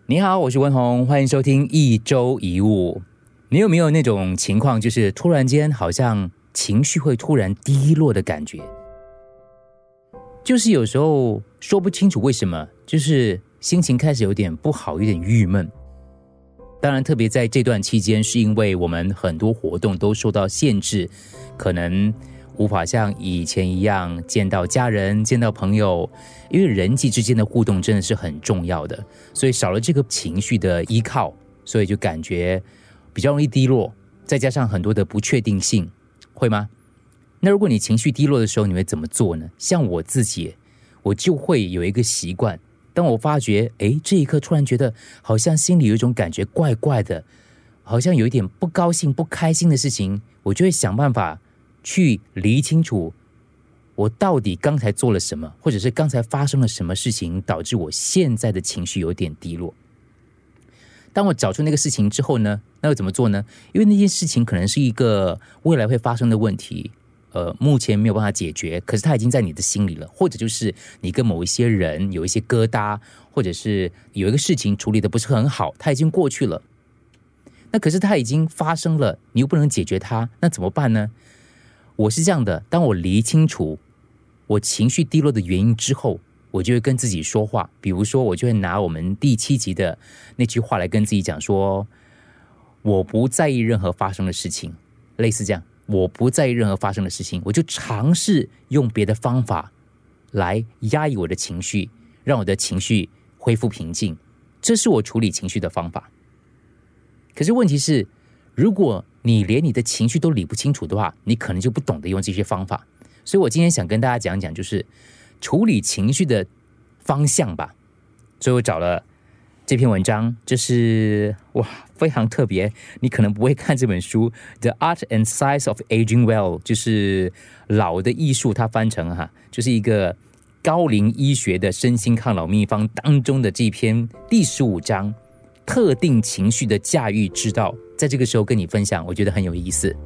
你好，我是文宏，欢迎收听一周一物。你有没有那种情况，就是突然间好像情绪会突然低落的感觉？就是有时候说不清楚为什么，就是心情开始有点不好，有点郁闷。当然，特别在这段期间，是因为我们很多活动都受到限制，可能无法像以前一样见到家人、见到朋友，因为人际之间的互动真的是很重要的，所以少了这个情绪的依靠，所以就感觉比较容易低落，再加上很多的不确定性，会吗？那如果你情绪低落的时候，你会怎么做呢？像我自己，我就会有一个习惯，当我发觉，这一刻突然觉得好像心里有一种感觉怪怪的，好像有一点不高兴、不开心的事情，我就会想办法去理清楚我到底刚才做了什么，或者是刚才发生了什么事情导致我现在的情绪有点低落。当我找出那个事情之后呢，那又怎么做呢？因为那件事情可能是一个未来会发生的问题，目前没有办法解决，可是它已经在你的心里了，或者就是你跟某一些人有一些疙瘩，或者是有一个事情处理的不是很好，它已经过去了，那可是它已经发生了，你又不能解决它，那怎么办呢？我是这样的，当我理清楚我情绪低落的原因之后，我就会跟自己说话，比如说我就会拿我们第7集的那句话来跟自己讲说，我不在意任何发生的事情，类似这样，我不在意任何发生的事情，我就尝试用别的方法来压抑我的情绪，让我的情绪恢复平静，这是我处理情绪的方法。可是问题是，如果你连你的情绪都理不清楚的话，你可能就不懂得用这些方法。所以我今天想跟大家讲讲，就是处理情绪的方向吧。所以我找了这篇文章，这是非常特别，你可能不会看这本书，《The Art and Science of Aging Well》，就是老的艺术，它翻成就是一个高龄医学的身心抗老秘方当中的这篇第15章，特定情绪的驾驭之道，在这个时候跟你分享，我觉得很有意思。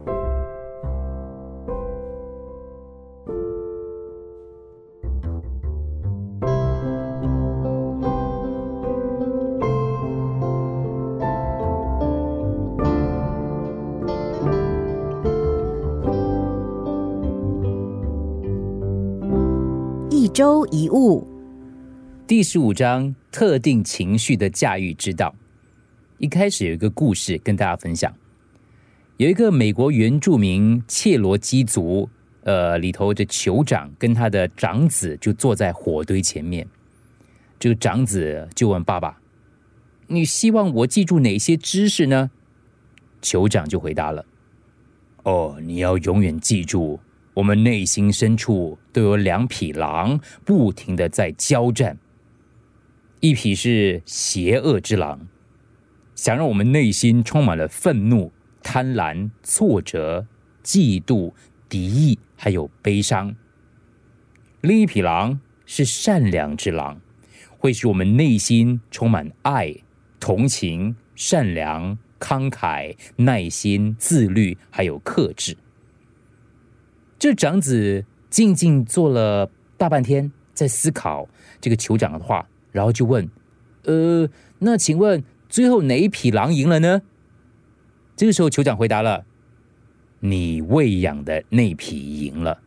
一周一物， 第15章，特定情绪的驾驭之道。一开始有一个故事跟大家分享，有一个美国原住民切罗基族里头的酋长跟他的长子就坐在火堆前面，这个长子就问爸爸，你希望我记住哪些知识呢？酋长就回答了，你要永远记住，我们内心深处都有2匹狼不停地在交战，一匹是邪恶之狼，想让我们内心充满了愤怒、贪婪、挫折、嫉妒、敌意还有悲伤。另一匹狼是善良之狼，会使我们内心充满爱、同情、善良、慷慨、耐心、自律还有克制。这长子静静坐了大半天，在思考这个酋长的话，然后就问，那请问最后哪一匹狼赢了呢？这个时候酋长回答了，你喂养的那匹赢了。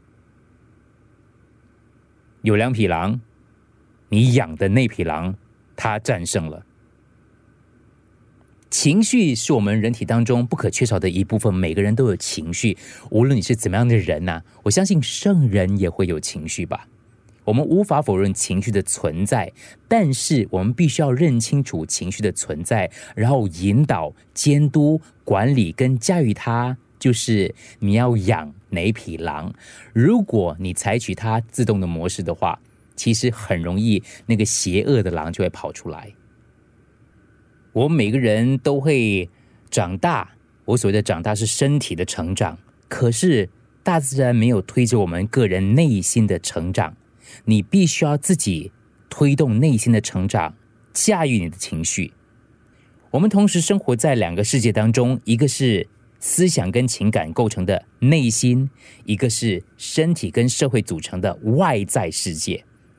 有2匹狼，你养的那匹狼它战胜了。情绪是我们人体当中不可缺少的一部分，每个人都有情绪，无论你是怎么样的人我相信圣人也会有情绪吧。我们无法否认情绪的存在，但是我们必须要认清楚情绪的存在，然后引导、监督、管理跟驾驭它，就是你要养哪匹狼。如果你采取它自动的模式的话，其实很容易那个邪恶的狼就会跑出来。我们每个人都会长大，我所谓的长大是身体的成长，可是大自然没有推着我们个人内心的成长，你必须要自己推动内心的成长，驾驭你的情绪。我们同时生活在2个世界当中，一个是思想跟情感构成的内心，一个是身体跟社会组成的外在世界。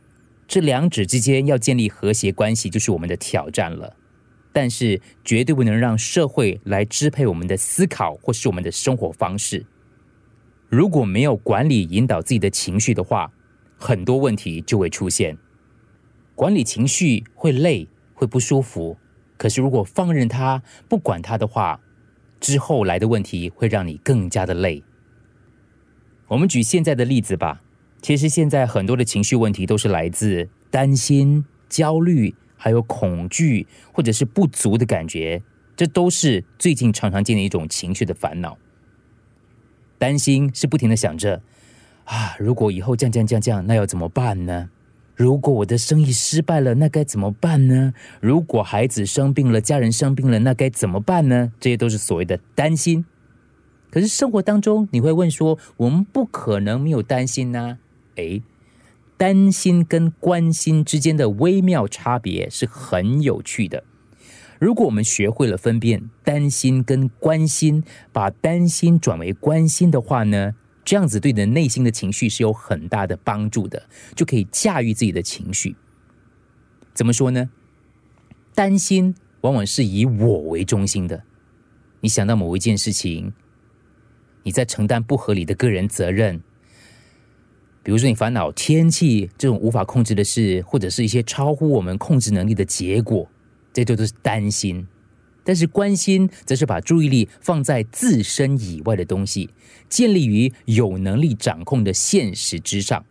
这两者之间要建立和谐关系就是我们的挑战了。但是绝对不能让社会来支配我们的思考或是我们的生活方式。如果没有管理引导自己的情绪的话，很多问题就会出现。管理情绪会累，会不舒服，可是如果放任它，不管它的话，之后来的问题会让你更加的累。我们举现在的例子吧，其实现在很多的情绪问题都是来自担心、焦虑，还有恐惧，或者是不足的感觉，这都是最近常常见的一种情绪的烦恼。担心是不停的想着如果以后这样，那要怎么办呢？如果我的生意失败了，那该怎么办呢？如果孩子生病了，家人生病了，那该怎么办呢？这些都是所谓的担心。可是生活当中你会问说，我们不可能没有担心啊。担心跟关心之间的微妙差别是很有趣的。如果我们学会了分辨担心跟关心，把担心转为关心的话呢，这样子对你的内心的情绪是有很大的帮助的，就可以驾驭自己的情绪。怎么说呢？担心往往是以我为中心的，你想到某一件事情，你在承担不合理的个人责任，比如说你烦恼天气这种无法控制的事，或者是一些超乎我们控制能力的结果，这都是担心。但是关心则是把注意力放在自身以外的东西，建立于有能力掌控的现实之上。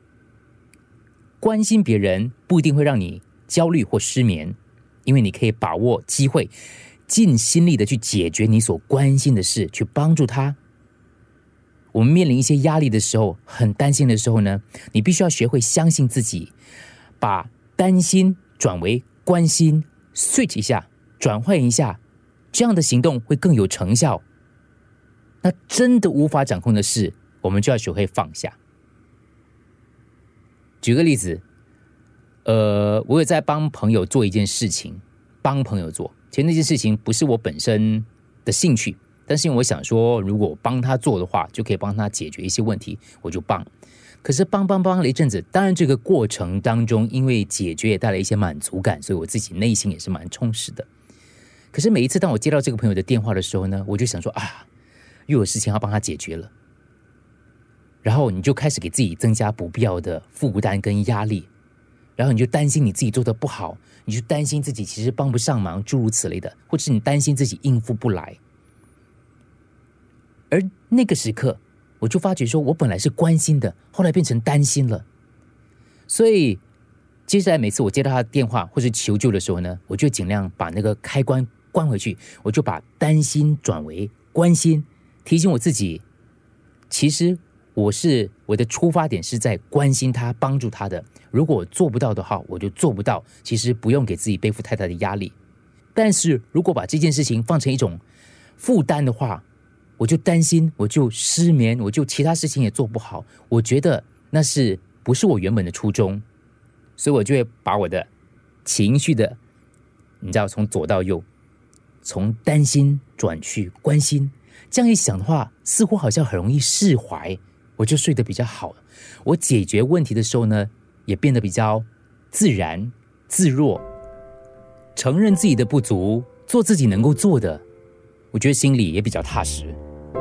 关心别人不一定会让你焦虑或失眠，因为你可以把握机会，尽心力的去解决你所关心的事，去帮助他。我们面临一些压力的时候，很担心的时候呢，你必须要学会相信自己，把担心转为关心， switch 一下，转换一下，这样的行动会更有成效。那真的无法掌控的事，我们就要学会放下。举个例子，我有在帮朋友做一件事情，帮朋友做，其实那件事情不是我本身的兴趣，但是因为我想说，如果我帮他做的话，就可以帮他解决一些问题，我就帮。可是帮了一阵子，当然这个过程当中，因为解决也带来一些满足感，所以我自己内心也是蛮充实的。可是每一次当我接到这个朋友的电话的时候呢，我就想说又有事情要帮他解决了，然后你就开始给自己增加不必要的负担跟压力，然后你就担心你自己做得不好，你就担心自己其实帮不上忙，诸如此类的，或者是你担心自己应付不来。而那个时刻我就发觉说，我本来是关心的，后来变成担心了。所以接下来每次我接到他的电话或是求救的时候呢，我就尽量把那个开关关回去，我就把担心转为关心，提醒我自己，其实我的出发点是在关心他，帮助他的。如果我做不到的话，我就做不到，其实不用给自己背负太大的压力。但是如果把这件事情放成一种负担的话，我就担心，我就失眠，我就其他事情也做不好，我觉得那是不是我原本的初衷。所以我就会把我的情绪的，你知道，从左到右，从担心转去关心，这样一想的话，似乎好像很容易释怀，我就睡得比较好。我解决问题的时候呢，也变得比较自然自若，承认自己的不足，做自己能够做的，我觉得心里也比较踏实。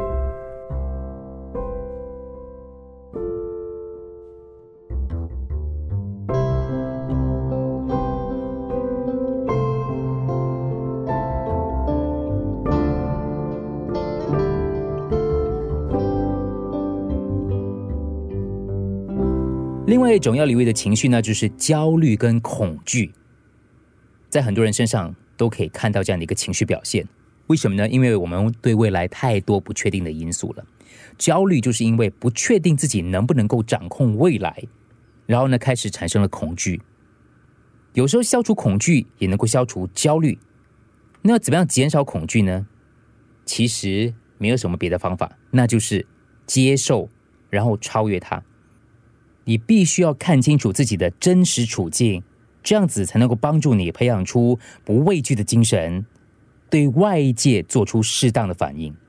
另外一种要留意的情绪呢，就是焦虑跟恐惧。在很多人身上都可以看到这样的一个情绪表现。为什么呢？因为我们对未来太多不确定的因素了。焦虑就是因为不确定自己能不能够掌控未来，然后呢，开始产生了恐惧。有时候消除恐惧也能够消除焦虑。那要怎么样减少恐惧呢？其实没有什么别的方法，那就是接受，然后超越它。你必须要看清楚自己的真实处境，这样子才能够帮助你培养出不畏惧的精神，对外界做出适当的反应。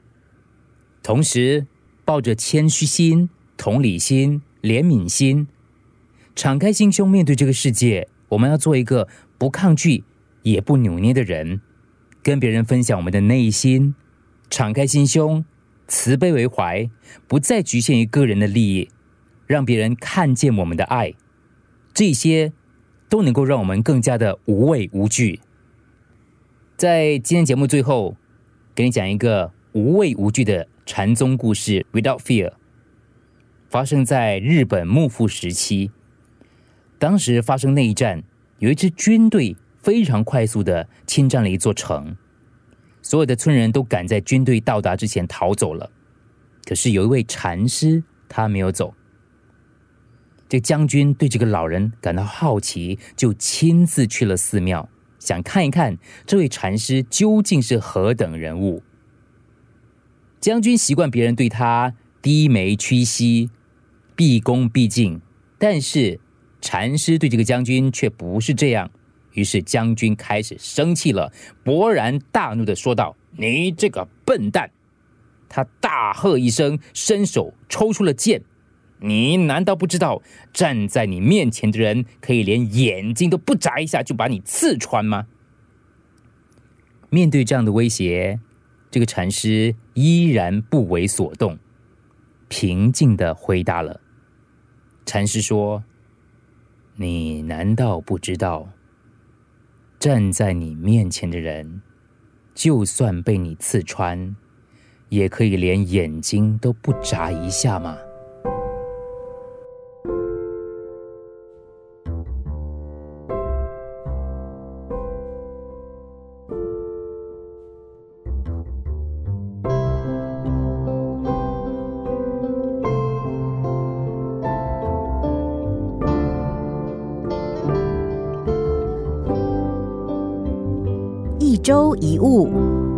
同时抱着谦虚心、同理心、怜悯心， 敞开心胸面对这个世界，我们要做一个不抗拒也不扭捏的人，跟别人分享我们的内心，敞开心胸，慈悲为怀，不再局限于个人的利益，让别人看见我们的爱，这些都能够让我们更加的无畏无惧。在今天节目最后，给你讲一个无畏无惧的禅宗故事 Without Fear， 发生在日本幕府时期。当时发生内战，有一支军队非常快速的侵占了一座城，所有的村人都赶在军队到达之前逃走了。可是有一位禅师，他没有走。这将军对这个老人感到好奇，就亲自去了寺庙，想看一看这位禅师究竟是何等人物。将军习惯别人对他低眉屈膝，毕恭毕敬，但是禅师对这个将军却不是这样。于是将军开始生气了，勃然大怒地说道：“你这个笨蛋！”他大喝一声，伸手抽出了剑。你难道不知道站在你面前的人可以连眼睛都不眨一下就把你刺穿吗？面对这样的威胁，这个禅师依然不为所动，平静地回答了。禅师说：“你难道不知道，站在你面前的人，就算被你刺穿，也可以连眼睛都不眨一下吗？” 一周一物。